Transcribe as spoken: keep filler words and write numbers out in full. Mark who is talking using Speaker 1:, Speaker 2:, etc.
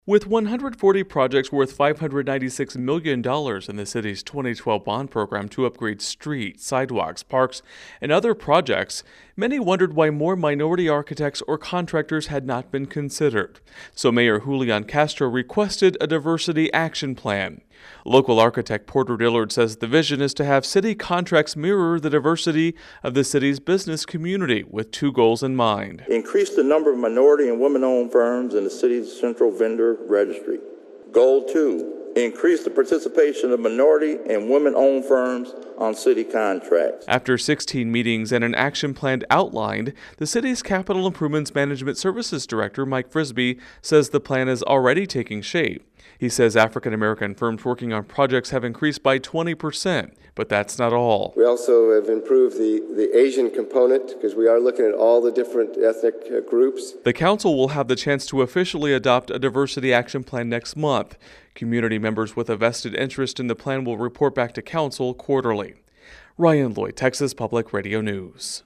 Speaker 1: With one hundred forty projects worth five hundred ninety-six million dollars in the city's twenty twelve bond program to upgrade streets, sidewalks, parks, and other projects, many wondered why more minority architects or contractors had not been considered. So Mayor Julian Castro requested a diversity action plan. Local architect Porter Dillard says the vision is to have city contracts mirror the diversity of the city's business community, with two goals in mind.
Speaker 2: Increase the number of minority and women-owned firms in the city's central vendor registry. Goal two, increase the participation of minority and women-owned firms on city contracts.
Speaker 1: After sixteen meetings and an action plan outlined, the city's Capital Improvements Management Services Director Mike Frisbee says the plan is already taking shape. He says African-American firms working on projects have increased by twenty percent, but that's not all.
Speaker 3: We also have improved the, the Asian component because we are looking at all the different ethnic uh, groups.
Speaker 1: The council will have the chance to officially adopt a diversity action plan next month. Community members with a vested interest in the plan will report back to council quarterly. Ryan Lloyd, Texas Public Radio News.